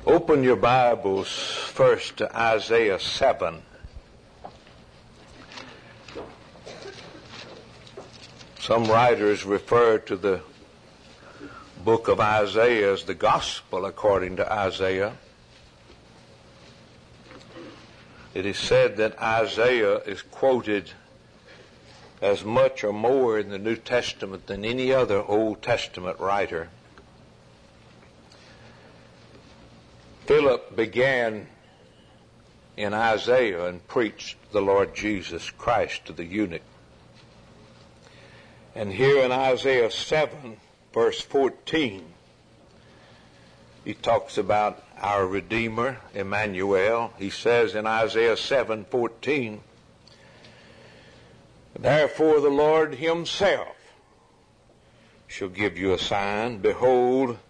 Open your Bibles first to Isaiah 7. Some writers refer to the book of Isaiah as the Gospel according to Isaiah. It is said that Isaiah is quoted as much or more in the New Testament than any other Old Testament writer. Philip began in Isaiah and preached the Lord Jesus Christ to the eunuch. And here in Isaiah 7, verse 14, he talks about our Redeemer, Emmanuel. He says in Isaiah 7:14, "Therefore the Lord himself shall give you a sign. Behold,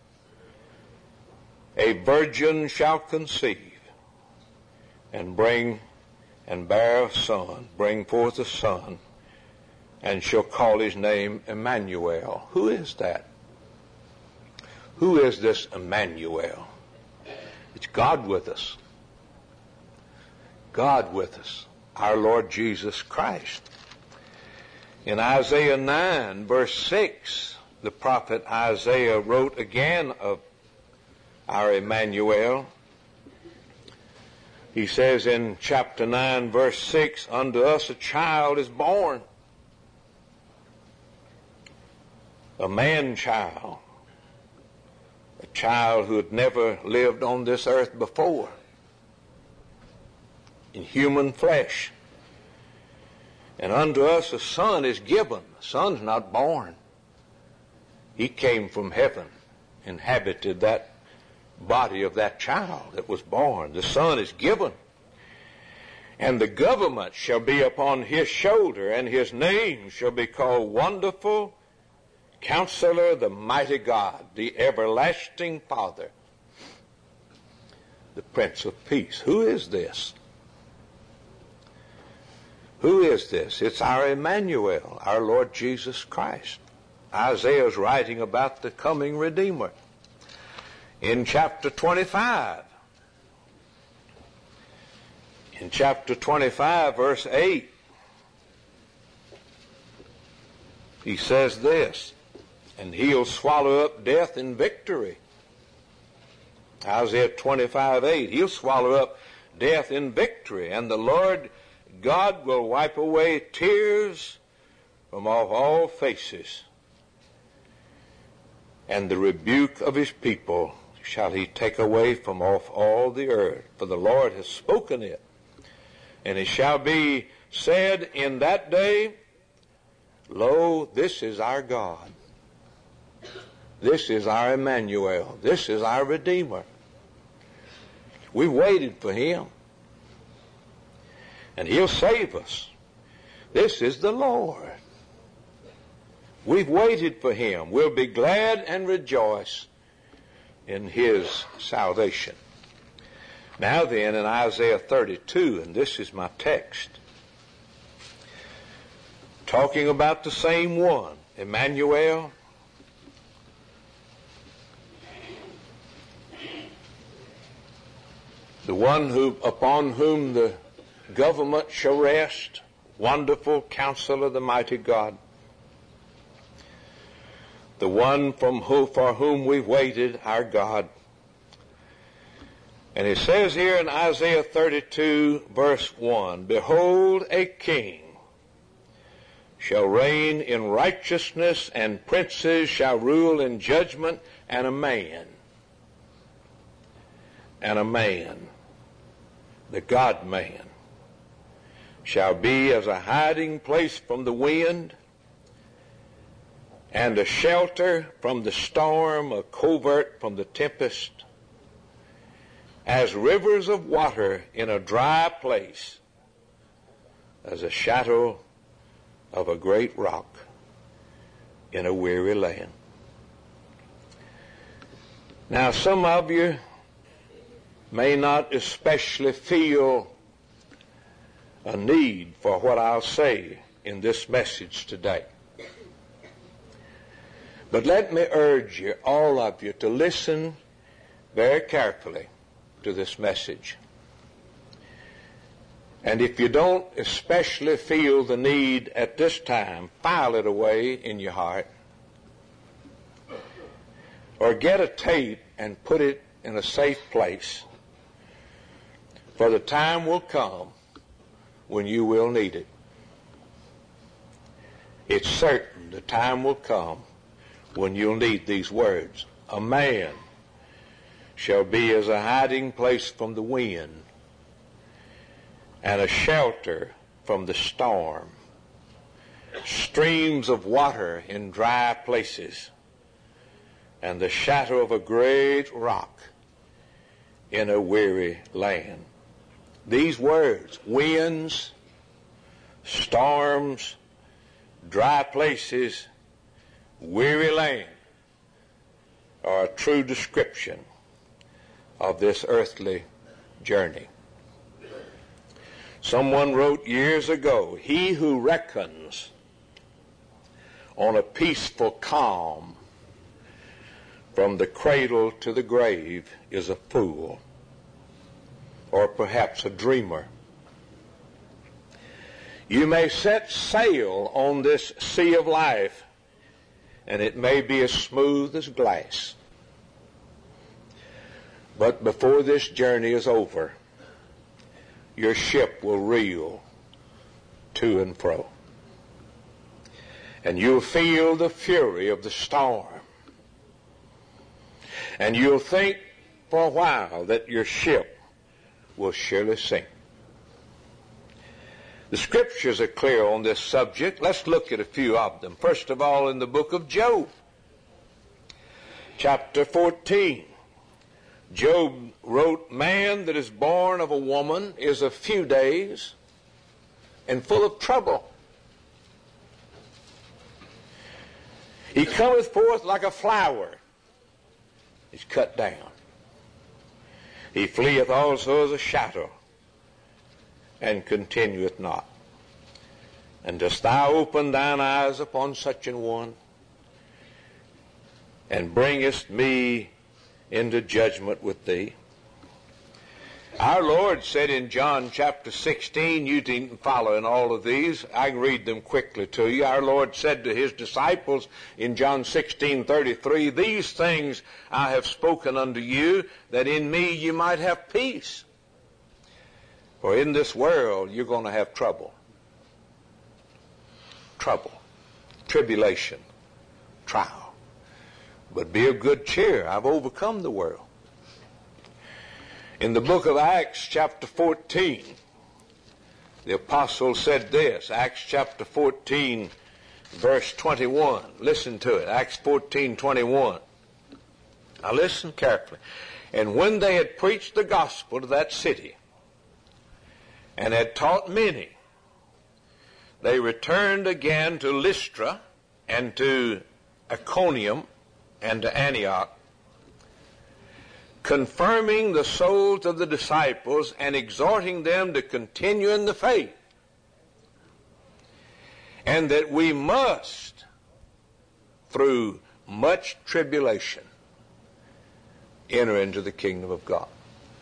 a virgin shall conceive and bear a son, bring forth a son, and shall call his name Emmanuel." Who is that? Who is this Emmanuel? It's God with us. God with us, our Lord Jesus Christ. In Isaiah 9, verse 6, the prophet Isaiah wrote again of our Emmanuel. He says in chapter 9, verse 6, "Unto us a child is born, a man-child, a child who had never lived on this earth before, in human flesh. And unto us a son is given." The son's not born. He came from heaven, inhabited that body of that child that was born. The son is given. "And the government shall be upon his shoulder, and his name shall be called Wonderful Counselor, the Mighty God, the Everlasting Father, the Prince of Peace." Who is this? Who is this? It's our Emmanuel, our Lord Jesus Christ. Isaiah is writing about the coming Redeemer. In chapter 25, verse 8, he says this, "And he'll swallow up death in victory." Isaiah 25:8, he'll swallow up death in victory, "and the Lord God will wipe away tears from off all faces, and the rebuke of his people shall he take away from off all the earth. For the Lord has spoken it. And it shall be said in that day, Lo, this is our God. This is our Emmanuel. This is our Redeemer. We've waited for him. And he'll save us. This is the Lord. We've waited for him. We'll be glad and rejoice in his salvation. Now then, in Isaiah 32, and this is my text, talking about the same one, Emmanuel, the one upon whom the government shall rest, Wonderful Counselor, the Mighty God, the one for whom we've waited, our God. And it says here in Isaiah 32, verse 1, "Behold, a king shall reign in righteousness, and princes shall rule in judgment, and a man, the God-man, shall be as a hiding place from the wind, and a shelter from the storm, a covert from the tempest, as rivers of water in a dry place, as a shadow of a great rock in a weary land." Now, some of you may not especially feel a need for what I'll say in this message today. But let me urge you, all of you, to listen very carefully to this message. And if you don't especially feel the need at this time, file it away in your heart. Or get a tape and put it in a safe place. For the time will come when you will need it. It's certain the time will come when you'll need these words. A man shall be as a hiding place from the wind, and a shelter from the storm, streams of water in dry places, and the shadow of a great rock in a weary land. These words, winds, storms, dry places, weary land, are a true description of this earthly journey. Someone wrote years ago, he who reckons on a peaceful calm from the cradle to the grave is a fool, or perhaps a dreamer. You may set sail on this sea of life, and it may be as smooth as glass. But before this journey is over, your ship will reel to and fro. And you'll feel the fury of the storm. And you'll think for a while that your ship will surely sink. The scriptures are clear on this subject. Let's look at a few of them. First of all, in the book of Job, chapter 14. Job wrote, man that is born of a woman is a few days and full of trouble. He cometh forth like a flower. He's cut down. He fleeth also as a shadow, and continueth not. And dost thou open thine eyes upon such an one, and bringest me into judgment with thee? Our Lord said in John chapter 16, you didn't follow in all of these, I can read them quickly to you. Our Lord said to his disciples in John 16:33, these things I have spoken unto you, that in me you might have peace. For in this world you're going to have trouble. Trouble, tribulation, trial. But be of good cheer, I've overcome the world. In the book of Acts chapter 14, the apostle said this, Acts chapter 14, verse 21. Listen to it, Acts 14:21. Now listen carefully. And when they had preached the gospel to that city, and had taught many, they returned again to Lystra and to Iconium and to Antioch, confirming the souls of the disciples and exhorting them to continue in the faith, and that we must, through much tribulation, enter into the kingdom of God.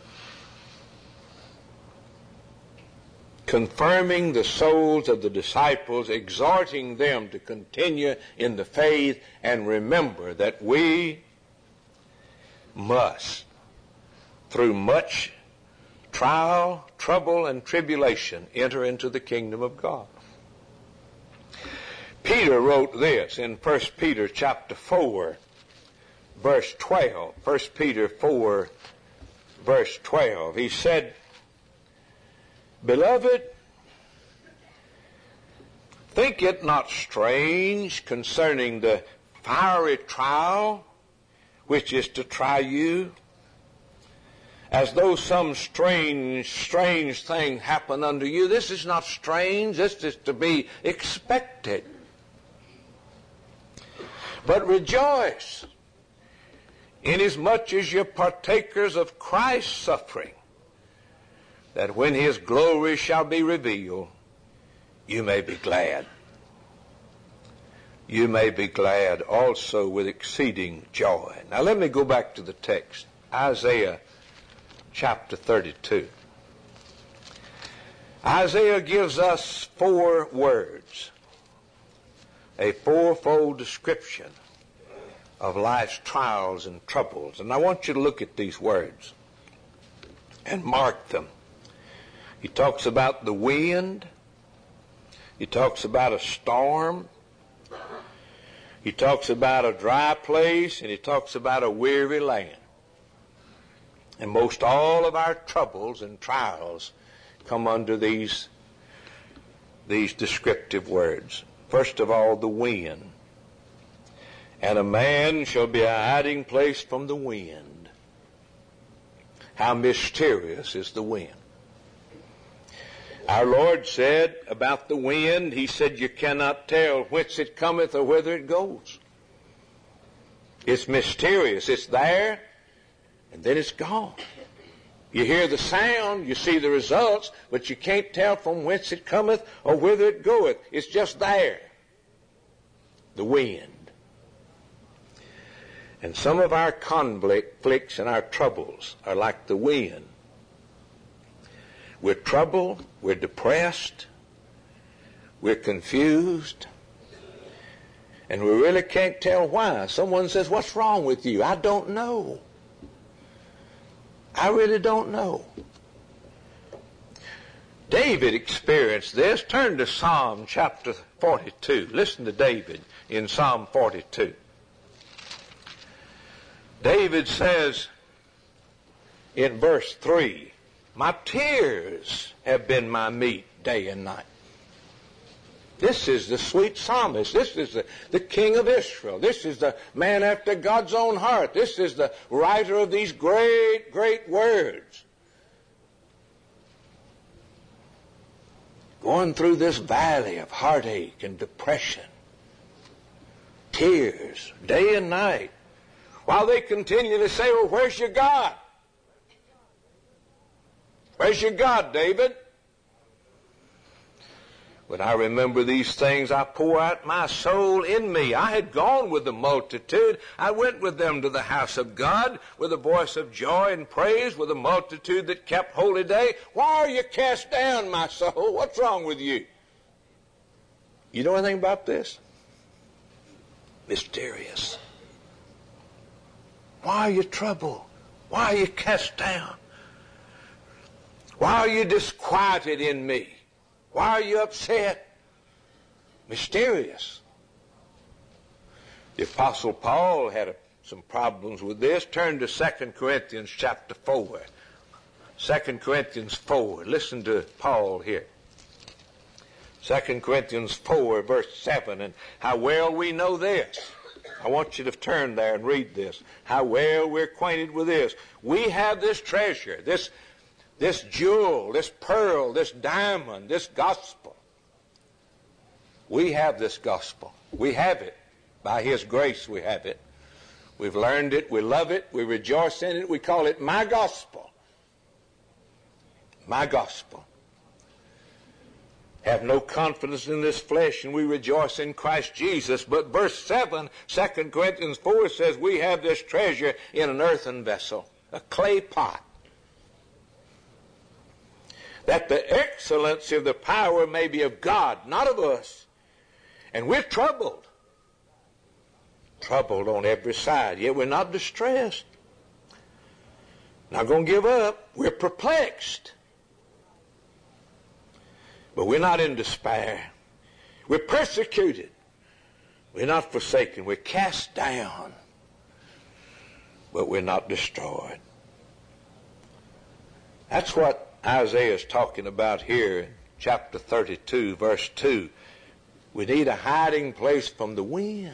Confirming the souls of the disciples, exhorting them to continue in the faith, and remember that we must, through much trial, trouble, and tribulation, enter into the kingdom of God. Peter wrote this in 1 Peter chapter 4, verse 12. 1 Peter 4, verse 12. He said, Beloved, think it not strange concerning the fiery trial which is to try you, as though some strange thing happened unto you. This is not strange. This is to be expected. But rejoice, inasmuch as you're partakers of Christ's suffering, that when his glory shall be revealed, you may be glad. You may be glad also with exceeding joy. Now let me go back to the text. Isaiah chapter 32. Isaiah gives us 4 words, a fourfold description of life's trials and troubles. And I want you to look at these words and mark them. He talks about the wind. He talks about a storm. He talks about a dry place, and he talks about a weary land. And most all of our troubles and trials come under these descriptive words. First of all, the wind. And a man shall be a hiding place from the wind. How mysterious is the wind. Our Lord said about the wind, he said, you cannot tell whence it cometh or whither it goes. It's mysterious. It's there, and then it's gone. You hear the sound, you see the results, but you can't tell from whence it cometh or whither it goeth. It's just there. The wind. And some of our conflicts and our troubles are like the wind. We're troubled, we're depressed, we're confused, and we really can't tell why. Someone says, what's wrong with you? I don't know. I really don't know. David experienced this. Turn to Psalm chapter 42. Listen to David in Psalm 42. David says in verse 3, my tears have been my meat day and night. This is the sweet psalmist. This is the king of Israel. This is the man after God's own heart. This is the writer of these great, great words. Going through this valley of heartache and depression. Tears, day and night. While they continue to say, well, where's your God? Where's your God, David? When I remember these things, I pour out my soul in me. I had gone with the multitude. I went with them to the house of God with a voice of joy and praise, with a multitude that kept holy day. Why are you cast down, my soul? What's wrong with you? You know anything about this? Mysterious. Why are you troubled? Why are you cast down? Why are you disquieted in me? Why are you upset? Mysterious. The Apostle Paul had some problems with this. Turn to 2 Corinthians chapter 4. 2 Corinthians 4. Listen to Paul here. 2 Corinthians 4, verse 7. And how well we know this. I want you to turn there and read this. How well we're acquainted with this. We have this treasure, this jewel, this pearl, this diamond, this gospel. We have this gospel. We have it. By His grace we have it. We've learned it. We love it. We rejoice in it. We call it my gospel. My gospel. Have no confidence in this flesh, and we rejoice in Christ Jesus. But verse 7, 2 Corinthians 4 says we have this treasure in an earthen vessel, a clay pot, that the excellency of the power may be of God, not of us. And we're troubled. Troubled on every side, yet we're not distressed. Not going to give up. We're perplexed. But we're not in despair. We're persecuted. We're not forsaken. We're cast down. But we're not destroyed. That's what Isaiah is talking about here in chapter 32, verse 2. We need a hiding place from the wind.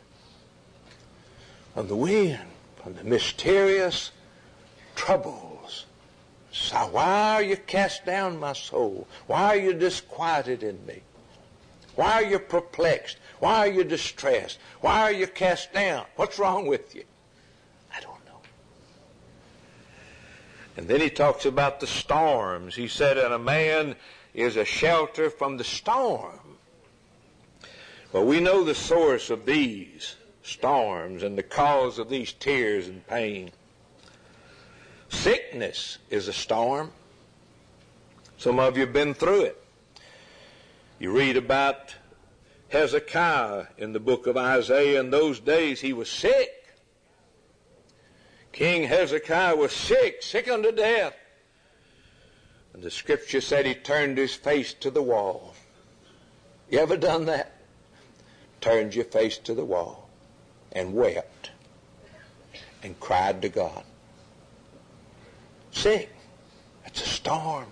From the wind. From the mysterious troubles. So why are you cast down, my soul? Why are you disquieted in me? Why are you perplexed? Why are you distressed? Why are you cast down? What's wrong with you? I don't know. And then he talks about the storms. He said, and a man is a shelter from the storm. Well, we know the source of these storms and the cause of these tears and pain. Sickness is a storm. Some of you have been through it. You read about Hezekiah in the book of Isaiah. In those days he was sick. King Hezekiah was sick, sick unto death. And the scripture said he turned his face to the wall. You ever done that? Turned your face to the wall and wept and cried to God. Sick. It's a storm.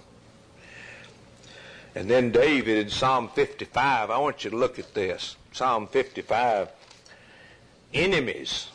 And then David in Psalm 55, I want you to look at this. Psalm 55. Enemies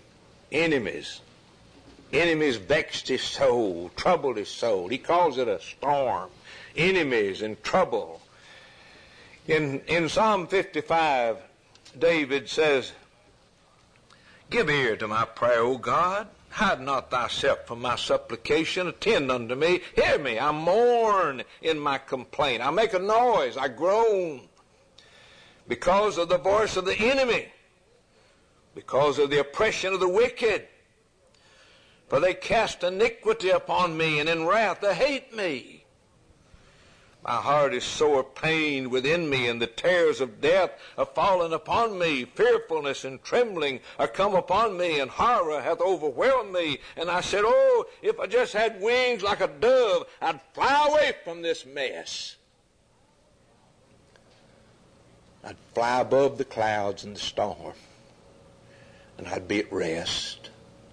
vexed his soul, troubled his soul. He calls it a storm. Enemies and trouble. In Psalm 55, David says, give ear to my prayer, O God. Hide not thyself from my supplication. Attend unto me. Hear me. I mourn in my complaint. I make a noise. I groan because of the voice of the enemy, because of the oppression of the wicked. For they cast iniquity upon me, and in wrath they hate me. My heart is sore pained within me, and the terrors of death are fallen upon me. Fearfulness and trembling are come upon me, and horror hath overwhelmed me. And I said, oh, if I just had wings like a dove, I'd fly away from this mess. I'd fly above the clouds and the storm, and I'd be at rest.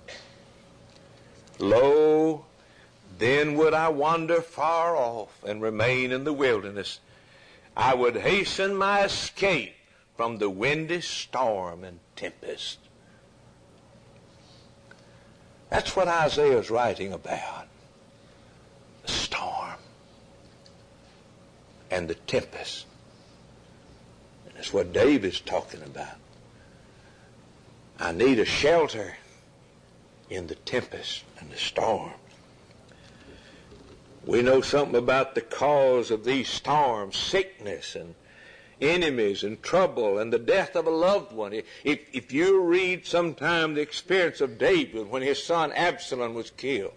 Lo, then would I wander far off and remain in the wilderness. I would hasten my escape from the windy storm and tempest. That's what Isaiah is writing about. The storm and the tempest. And that's what David's talking about. I need a shelter in the tempest and the storm. We know something about the cause of these storms, sickness and enemies and trouble and the death of a loved one. If you read sometime the experience of David when his son Absalom was killed,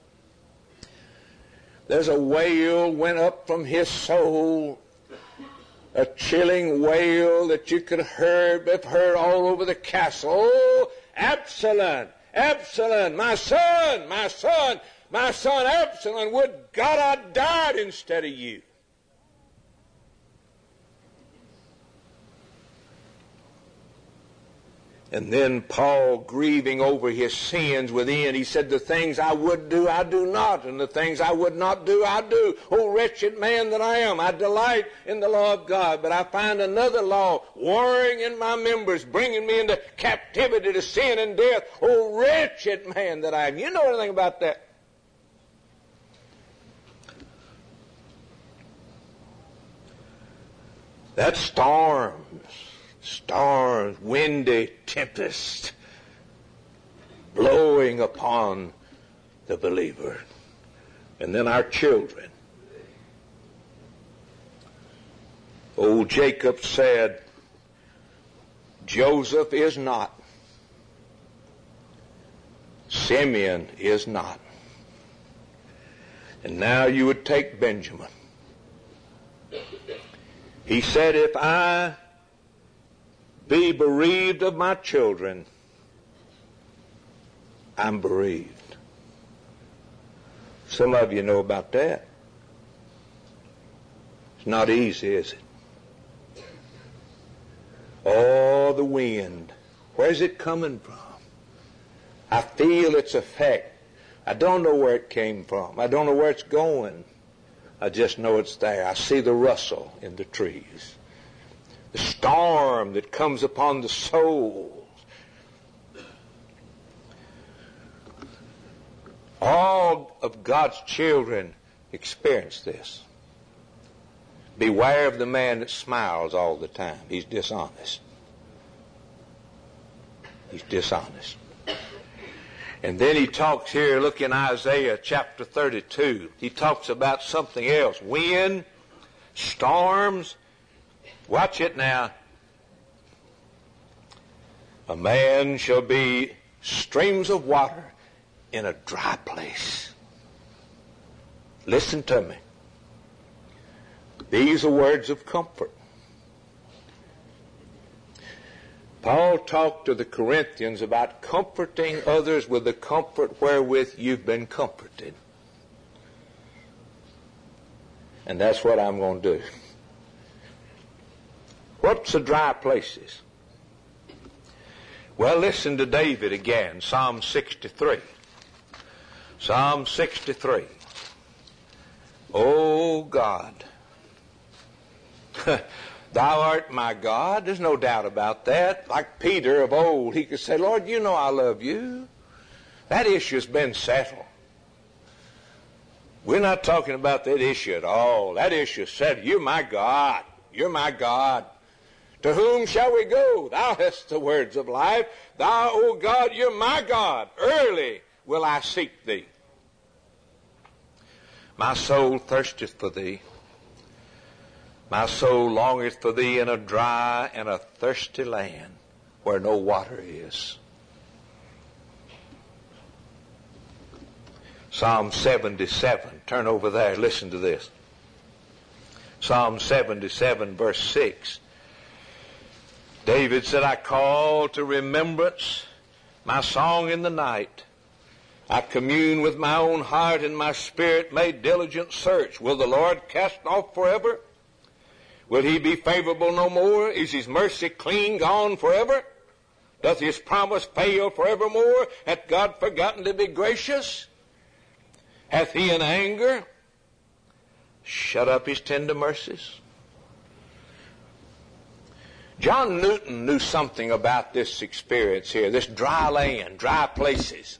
there's a wail went up from his soul, a chilling wail that you could have heard all over the castle. Oh, Absalom! Absalom, my son, my son, my son Absalom, would God I died instead of you. And then Paul, grieving over his sins within, he said, the things I would do, I do not, and the things I would not do, I do. O wretched man that I am, I delight in the law of God, but I find another law warring in my members, bringing me into captivity to sin and death. O wretched man that I am. You know anything about that? That storms, windy tempest blowing upon the believer. And then our children. Old Jacob said, Joseph is not. Simeon is not. And now you would take Benjamin. He said, if I be bereaved of my children, I'm bereaved. Some of you know about that. It's not easy, is it? Oh, the wind. Where's it coming from? I feel its effect. I don't know where it came from. I don't know where it's going. I just know it's there. I see the rustle in the trees. The storm that comes upon the soul. All of God's children experience this. Beware of the man that smiles all the time. He's dishonest. He's dishonest. And then he talks here, look in Isaiah chapter 32. He talks about something else. Wind, storms. Watch it now. A man shall be streams of water in a dry place. Listen to me. These are words of comfort. Paul talked to the Corinthians about comforting others with the comfort wherewith you've been comforted. And that's what I'm going to do. What's the dry places? Well, listen to David again, Psalm 63. Psalm 63. Oh God, Thou art my God. There's no doubt about that. Like Peter of old, he could say, Lord, you know I love you. That issue's been settled. We're not talking about that issue at all. That issue is settled. You're my God. You're my God. To whom shall we go? Thou hast the words of life. Thou, O God, you're my God. Early will I seek thee. My soul thirsteth for thee. My soul longeth for thee in a dry and a thirsty land where no water is. Psalm 77. Turn over there. Listen to this. Psalm 77, verse 6. David said, I call to remembrance my song in the night. I commune with my own heart, and my spirit made diligent search. Will the Lord cast off forever? Will he be favorable no more? Is his mercy clean gone forever? Doth his promise fail forevermore? Hath God forgotten to be gracious? Hath he in anger shut up his tender mercies? John Newton knew something about this experience here, this dry land, dry places.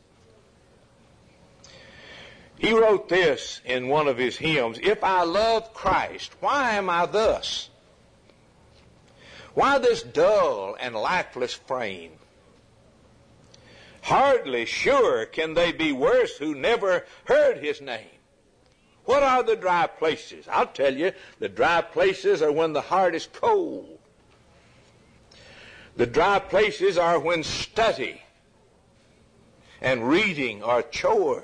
He wrote this in one of his hymns, If I love Christ, why am I thus? Why this dull and lifeless frame? Hardly sure can they be worse who never heard his name. What are the dry places? I'll tell you, the dry places are when the heart is cold. The dry places are when study and reading are chore.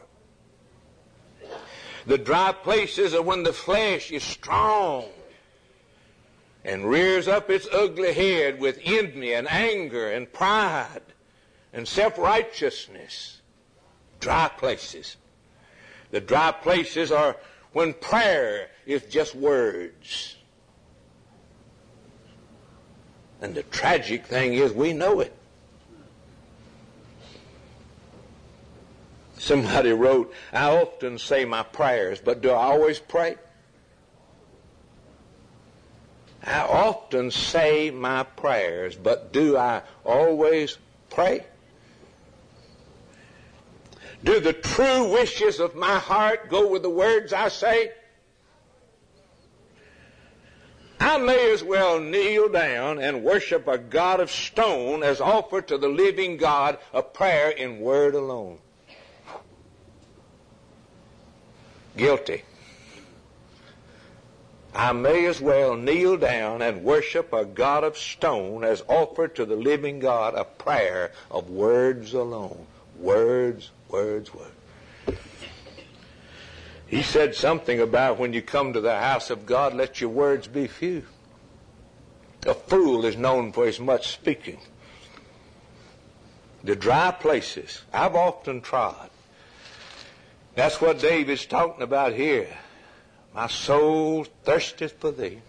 The dry places are when the flesh is strong and rears up its ugly head with envy and anger and pride and self-righteousness. Dry places. The dry places are when prayer is just words. And the tragic thing is we know it. Somebody wrote, I often say my prayers, but do I always pray? I often say my prayers, but do I always pray? Do the true wishes of my heart go with the words I say? I may as well kneel down and worship a God of stone as offer to the living God a prayer in word alone. Guilty. I may as well kneel down and worship a God of stone as offer to the living God a prayer of words alone. Words, words, words. He said something about when you come to the house of God, let your words be few. A fool is known for his much speaking. The dry places I've often trod. That's what David's talking about here. My soul thirsteth for thee.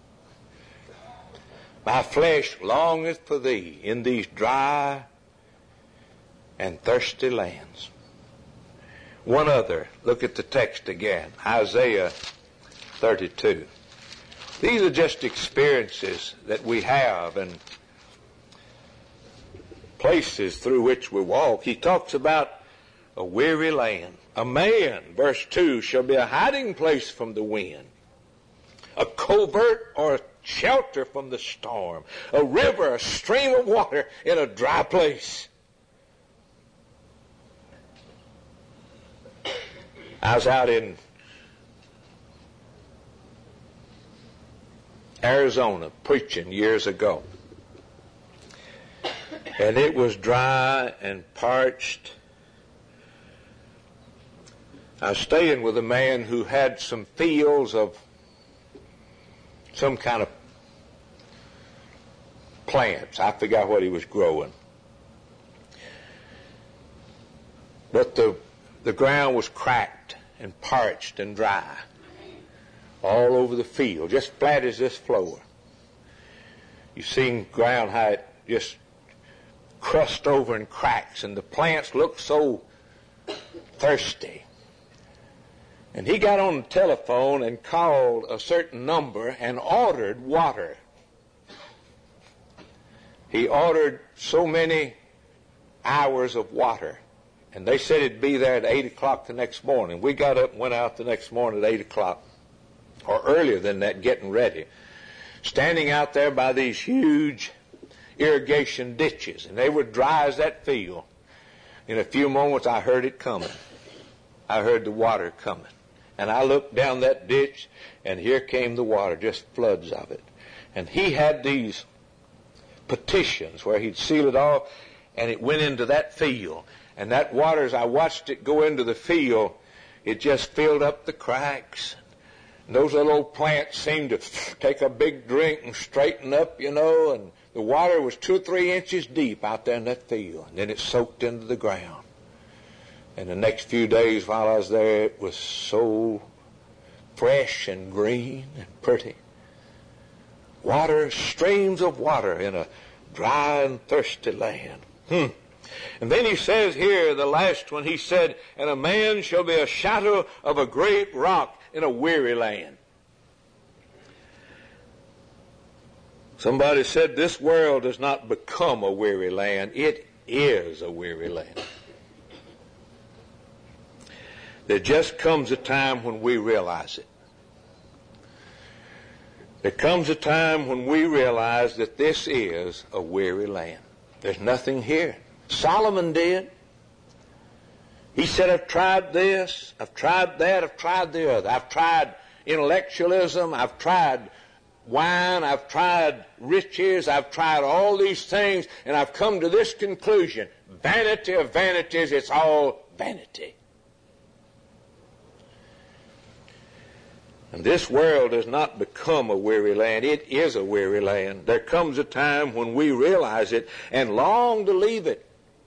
My flesh longeth for thee in these dry and thirsty lands. One other, look at the text again, Isaiah 32. These are just experiences that we have and places through which we walk. He talks about a weary land. A man, verse 2, shall be a hiding place from the wind, a covert or a shelter from the storm, a river, a stream of water in a dry place. I was out in Arizona preaching years ago, and it was dry and parched. I was staying with a man who had some fields of some kind of plants. I forgot what he was growing. But the ground was cracked and parched and dry all over the field, just flat as this floor. You've seen ground how it just crust over and cracks, and the plants look so thirsty. And he got on the telephone and called a certain number and ordered water. He ordered so many hours of water, and they said it'd be there at 8 o'clock the next morning. We got up and went out the next morning at 8 o'clock, or earlier than that, getting ready, standing out there by these huge irrigation ditches, and they were dry as that field. In a few moments, I heard it coming. I heard the water coming. And I looked down that ditch, and here came the water, just floods of it. And he had these petitions where he'd seal it off, and it went into that field. And that water, as I watched it go into the field, it just filled up the cracks. And those little old plants seemed to take a big drink and straighten up, and the water was 2 or 3 inches deep out there in that field. And then it soaked into the ground. And the next few days while I was there, it was so fresh and green and pretty. Water, streams of water in a dry and thirsty land. And then he says here, the last one, he said, and a man shall be a shadow of a great rock in a weary land. Somebody said this world does not become a weary land. It is a weary land. There just comes a time when we realize it. There comes a time when we realize that this is a weary land. There's nothing here. Solomon did. He said, I've tried this, I've tried that, I've tried the other. I've tried intellectualism, I've tried wine, I've tried riches, I've tried all these things, and I've come to this conclusion. Vanity of vanities, it's all vanity. And this world does not become a weary land. It is a weary land. There comes a time when we realize it and long to leave it,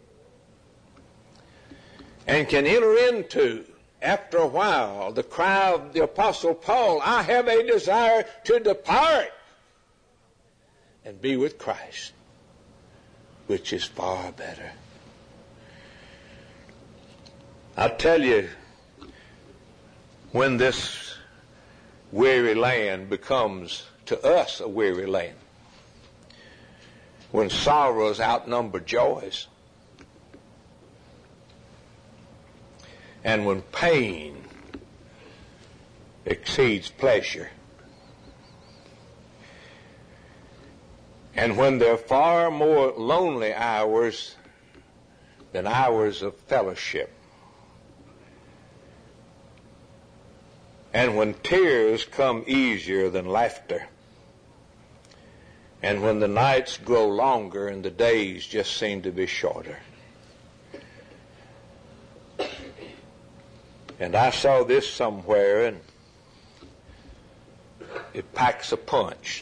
and can enter into, after a while, the cry of the Apostle Paul, I have a desire to depart and be with Christ, which is far better. I tell you, when this weary land becomes to us a weary land, when sorrows outnumber joys, and when pain exceeds pleasure, and when there are far more lonely hours than hours of fellowship, and when tears come easier than laughter, and when the nights grow longer and the days just seem to be shorter. And I saw this somewhere, and it packs a punch.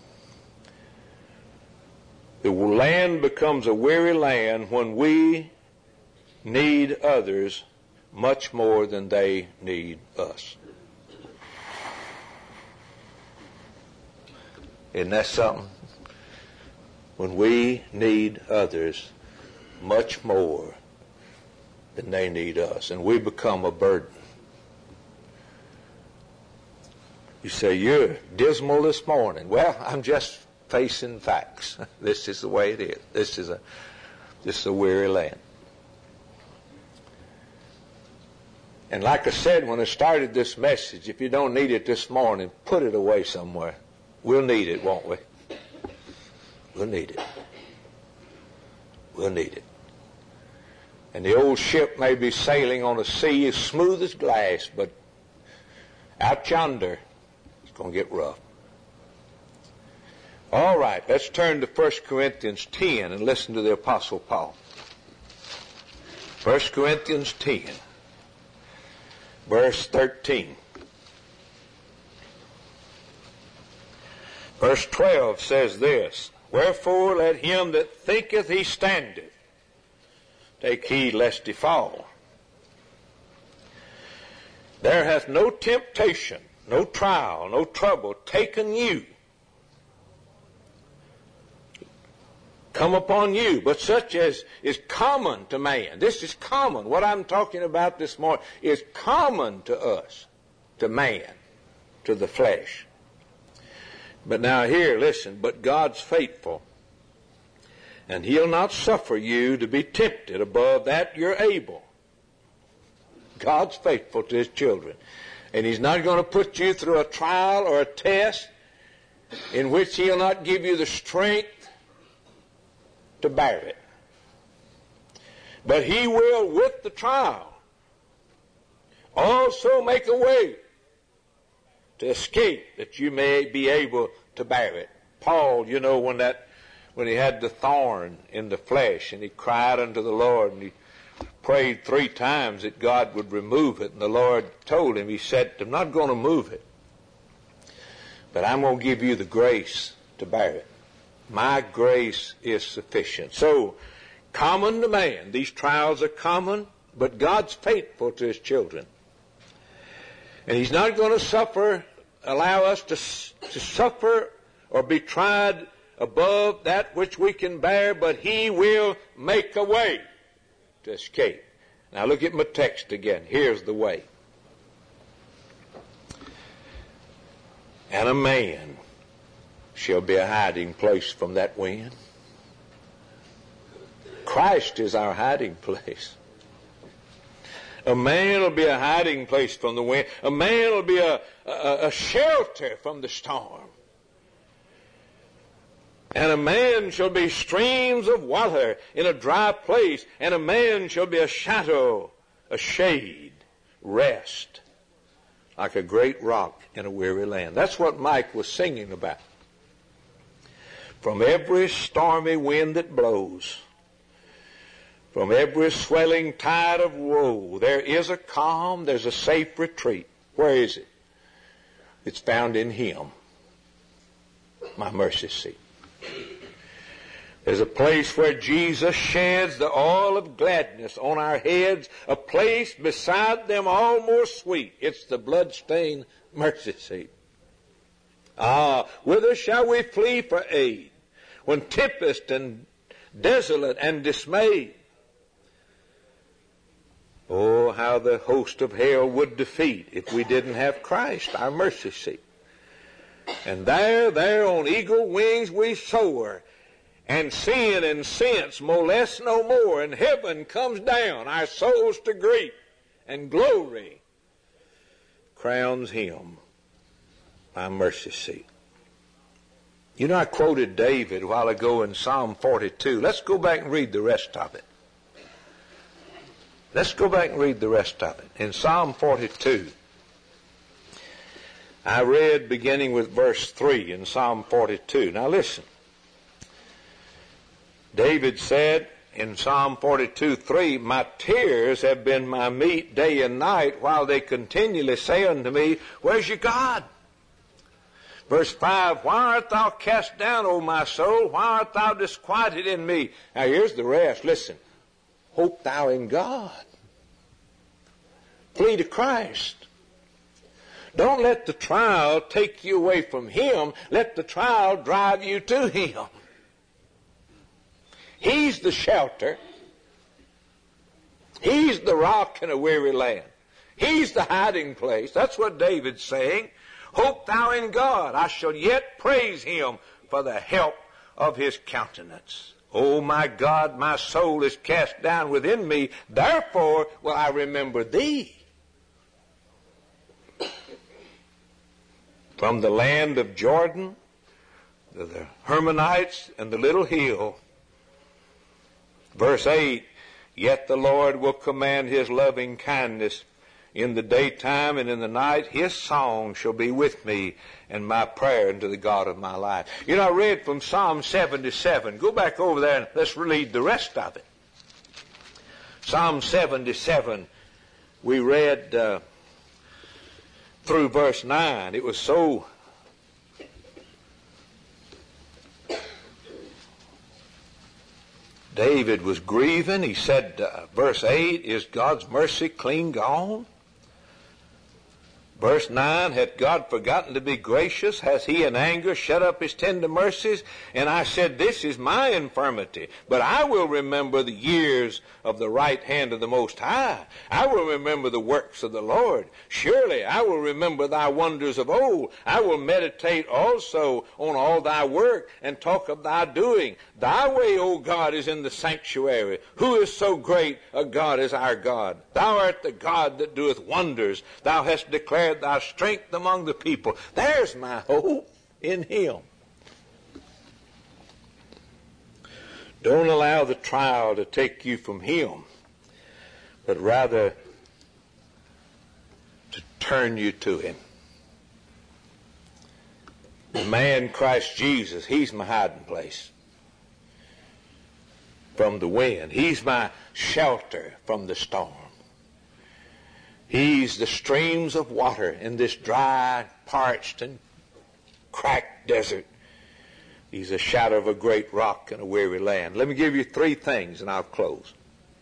The land becomes a weary land when we need others much more than they need us. Isn't that something? When we need others much more than they need us, and we become a burden. You say, you're dismal this morning. Well, I'm just facing facts. This is the way it is. This is a weary land. And like I said when I started this message, if you don't need it this morning, put it away somewhere. We'll need it, won't we? We'll need it. We'll need it. And the old ship may be sailing on a sea as smooth as glass, but out yonder, it's going to get rough. All right, let's turn to 1 Corinthians 10 and listen to the Apostle Paul. 1 Corinthians 10. Verse 13. Verse 12 says this, Wherefore let him that thinketh he standeth take heed lest he fall. There hath no temptation, no trial, no trouble taken you, come upon you, but such as is common to man. This is common. What I'm talking about this morning is common to us, to man, to the flesh. But now here, listen, but God's faithful, and he'll not suffer you to be tempted above that you're able. God's faithful to his children. And he's not going to put you through a trial or a test in which he'll not give you the strength to bear it. But he will, with the trial, also make a way to escape that you may be able to bear it. Paul, you know, when he had the thorn in the flesh and he cried unto the Lord and he prayed 3 times that God would remove it, and the Lord told him, he said, I'm not going to move it, but I'm going to give you the grace to bear it. My grace is sufficient. So, common to man, these trials are common, but God's faithful to his children. And he's not going to allow us to suffer or be tried above that which we can bear, but he will make a way to escape. Now look at my text again. Here's the way. And a man shall be a hiding place from that wind. Christ is our hiding place. A man will be a hiding place from the wind. A man will be a shelter from the storm. And a man shall be streams of water in a dry place. And a man shall be a shadow, a shade, rest, like a great rock in a weary land. That's what Mike was singing about. From every stormy wind that blows, from every swelling tide of woe, there is a calm, there's a safe retreat. Where is it? It's found in him, my mercy seat. There's a place where Jesus sheds the oil of gladness on our heads, a place beside them all more sweet. It's the blood-stained mercy seat. Ah, whither shall we flee for aid when tempest and desolate and dismayed? Oh, how the host of hell would defeat if we didn't have Christ, our mercy seat. And there on eagle wings we soar, and sin and sense molest no more, and heaven comes down, our souls to greet, and glory crowns him, my mercy seat. You know, I quoted David a while ago in Psalm 42. Let's go back and read the rest of it. Let's go back and read the rest of it. In Psalm 42, I read beginning with verse 3 in Psalm 42. Now listen. David said in Psalm 42:3, my tears have been my meat day and night, while they continually say unto me, where's your God? Verse 5, why art thou cast down, O my soul? Why art thou disquieted in me? Now here's the rest. Listen. Hope thou in God. Flee to Christ. Don't let the trial take you away from him. Let the trial drive you to him. He's the shelter. He's the rock in a weary land. He's the hiding place. That's what David's saying. Hope thou in God. I shall yet praise him for the help of his countenance. O my God, my soul is cast down within me. Therefore will I remember thee. From the land of Jordan to the Hermonites and the little hill. Verse 8, yet the Lord will command his loving kindness in the daytime, and in the night his song shall be with me, and my prayer unto the God of my life. You know, I read from Psalm 77. Go back over there and let's read the rest of it. Psalm 77, we read through verse 9. It was so David was grieving. He said, verse 8, is God's mercy clean gone? Verse 9, hath God forgotten to be gracious? Has he in anger shut up his tender mercies? And I said, this is my infirmity, but I will remember the years of the right hand of the Most High. I will remember the works of the Lord. Surely I will remember thy wonders of old. I will meditate also on all thy work and talk of thy doing. Thy way, O God, is in the sanctuary. Who is so great a God as our God? Thou art the God that doeth wonders. Thou hast declared thy strength among the people. There's my hope, in him. Don't allow the trial to take you from him, but rather to turn you to him. The man Christ Jesus, he's my hiding place from the wind. He's my shelter from the storm. He's the streams of water in this dry, parched, and cracked desert. He's a shadow of a great rock in a weary land. Let me give you three things and I'll close.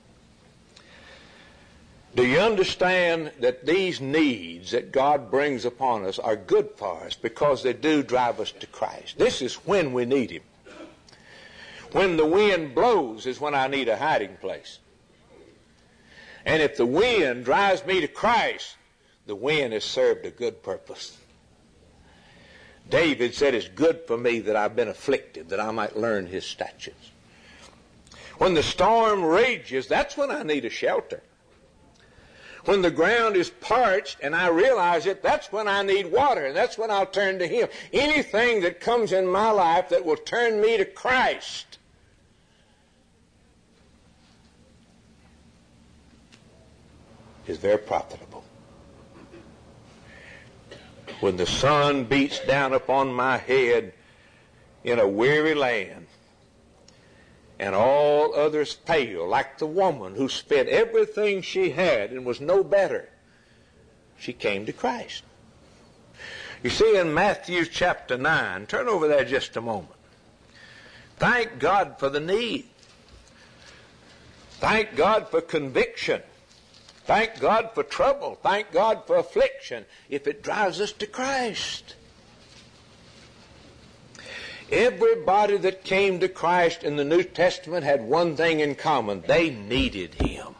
Do you understand that these needs that God brings upon us are good for us because they do drive us to Christ? This is when we need him. When the wind blows is when I need a hiding place. And if the wind drives me to Christ, the wind has served a good purpose. David said, it's good for me that I've been afflicted, that I might learn his statutes. When the storm rages, that's when I need a shelter. When the ground is parched and I realize it, that's when I need water, and that's when I'll turn to him. Anything that comes in my life that will turn me to Christ is very profitable. When the sun beats down upon my head in a weary land and all others fail, like the woman who spent everything she had and was no better, she came to Christ. You see, in Matthew chapter 9, turn over there just a moment. Thank God for the need. Thank God for conviction. Thank God for trouble. Thank God for affliction if it drives us to Christ. Everybody that came to Christ in the New Testament had one thing in common. They needed him.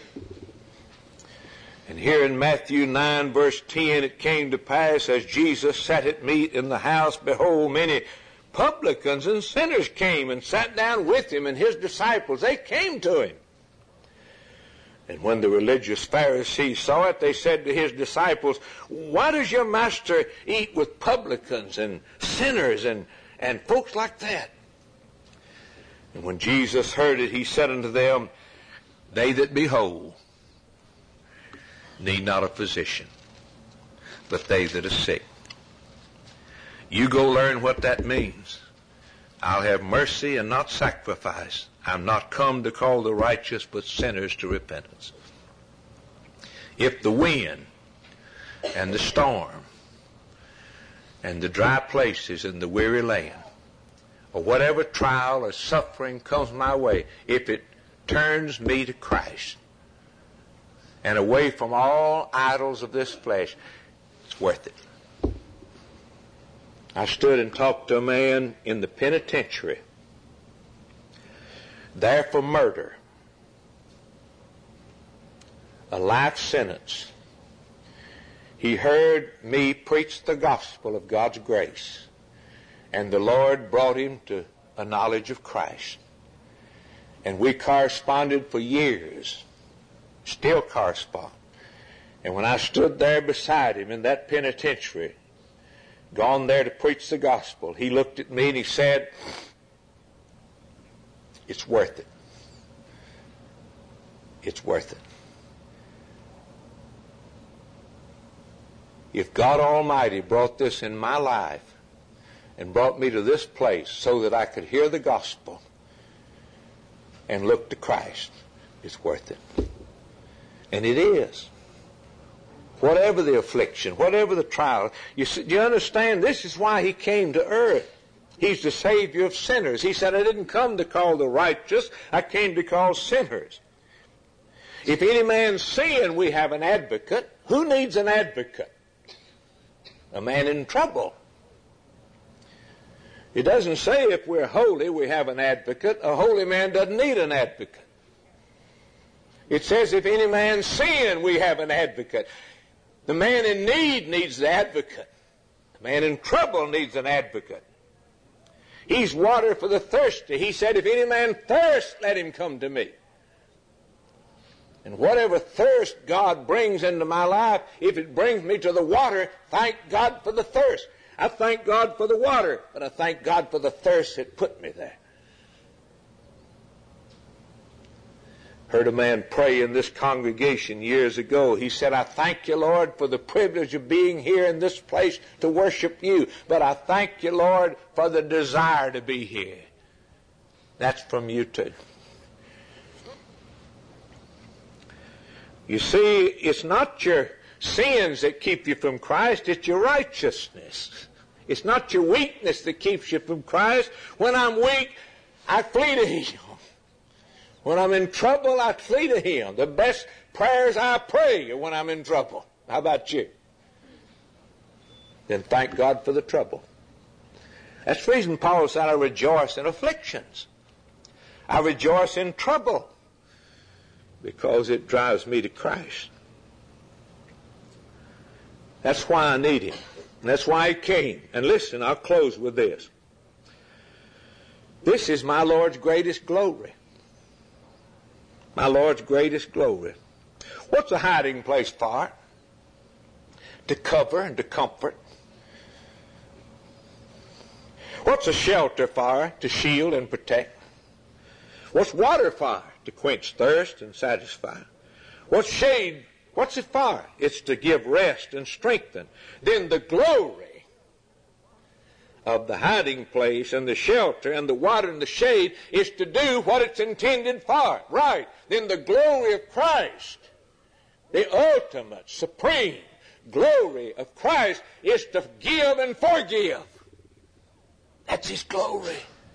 And here in Matthew 9 verse 10, it came to pass as Jesus sat at meat in the house, behold, many publicans and sinners came and sat down with him and his disciples. They came to him. And when the religious Pharisees saw it, they said to his disciples, why does your master eat with publicans and sinners and folks like that? And when Jesus heard it, he said unto them, they that be whole need not a physician, but they that are sick. You go learn what that means. I'll have mercy and not sacrifice. I'm not come to call the righteous, but sinners to repentance. If the wind and the storm and the dry places in the weary land, or whatever trial or suffering comes my way, if it turns me to Christ and away from all idols of this flesh, it's worth it. I stood and talked to a man in the penitentiary there for murder, a life sentence. He heard me preach the gospel of God's grace, and the Lord brought him to a knowledge of Christ. And we corresponded for years, still correspond. And when I stood there beside him in that penitentiary, gone there to preach the gospel, he looked at me and he said, it's worth it. It's worth it. If God Almighty brought this in my life and brought me to this place so that I could hear the gospel and look to Christ, it's worth it. And it is. whatever the affliction, whatever the trial. You understand, this is why he came to earth. He's the Savior of sinners. He said, I didn't come to call the righteous, I came to call sinners. If any man sin, we have an advocate. Who needs an advocate? A man in trouble. It doesn't say if we're holy, we have an advocate. A holy man doesn't need an advocate. It says if any man sin, we have an advocate. The man in need needs the advocate. The man in trouble needs an advocate. He's water for the thirsty. He said, if any man thirst, let him come to me. And whatever thirst God brings into my life, if it brings me to the water, thank God for the thirst. I thank God for the water, but I thank God for the thirst that put me there. Heard a man pray in this congregation years ago. He said, I thank you, Lord, for the privilege of being here in this place to worship you. But I thank you, Lord, for the desire to be here. That's from you too. You see, it's not your sins that keep you from Christ, it's your righteousness. It's not your weakness that keeps you from Christ. When I'm weak, I flee to Him. When I'm in trouble, I flee to Him. The best prayers I pray are when I'm in trouble. How about you? Then thank God for the trouble. That's the reason Paul said, I rejoice in afflictions. I rejoice in trouble because it drives me to Christ. That's why I need Him. And that's why He came. And listen, I'll close with this. This is my Lord's greatest glory. My Lord's greatest glory. What's a hiding place for? To cover and to comfort. What's a shelter for? To shield and protect. What's water for? To quench thirst and satisfy. What's shade? What's it for? It's to give rest and strengthen. Then the glory of the hiding place and the shelter and the water and the shade is to do what it's intended for. Right. Then the glory of Christ, the ultimate, supreme glory of Christ, is to give and forgive. That's His glory.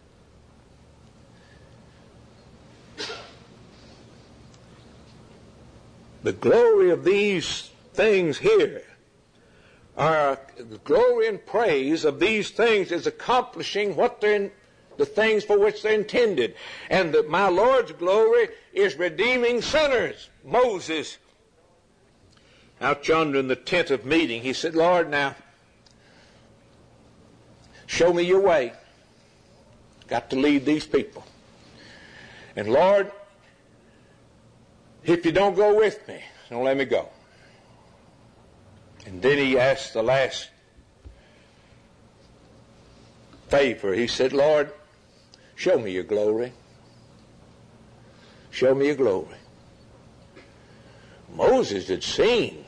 The glory of these things here are the glory and praise of these things is accomplishing what they're the things for which they're intended. And that my Lord's glory is redeeming sinners. Moses, out yonder in the tent of meeting, he said, Lord, now, show me your way. Got to lead these people. And Lord, if you don't go with me, don't let me go. And then he asked the last favor. He said, Lord, show me your glory. Show me your glory. Moses had seen.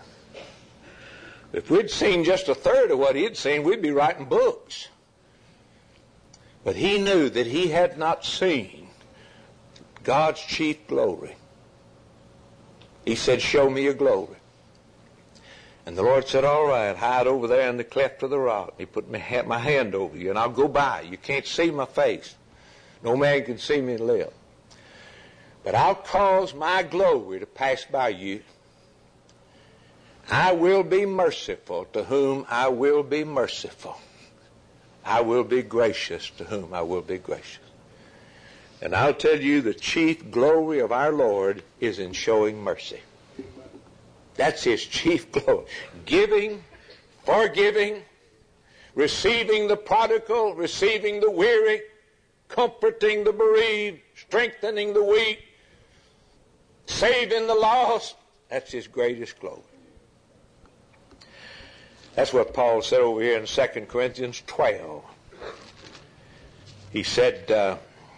If we'd seen just a third of what he had seen, we'd be writing books. But he knew that he had not seen God's chief glory. He said, show me your glory. And the Lord said, all right, hide over there in the cleft of the rock. He put my hand over you, and I'll go by. You can't see my face. No man can see me and live. But I'll cause my glory to pass by you. I will be merciful to whom I will be merciful. I will be gracious to whom I will be gracious. And I'll tell you, the chief glory of our Lord is in showing mercy. That's His chief glory. Giving, forgiving, receiving the prodigal, receiving the weary, comforting the bereaved, strengthening the weak, saving the lost. That's His greatest glory. That's what Paul said over here in 2 Corinthians 12. He said,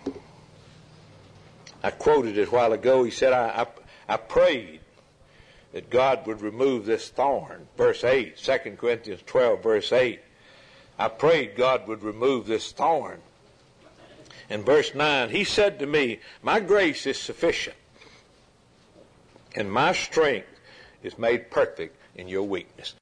I quoted it a while ago. He said, I prayed that God would remove this thorn. Verse 8, 2 Corinthians 12, verse 8. I prayed God would remove this thorn. In verse 9, he said to me, my grace is sufficient, and my strength is made perfect in your weakness.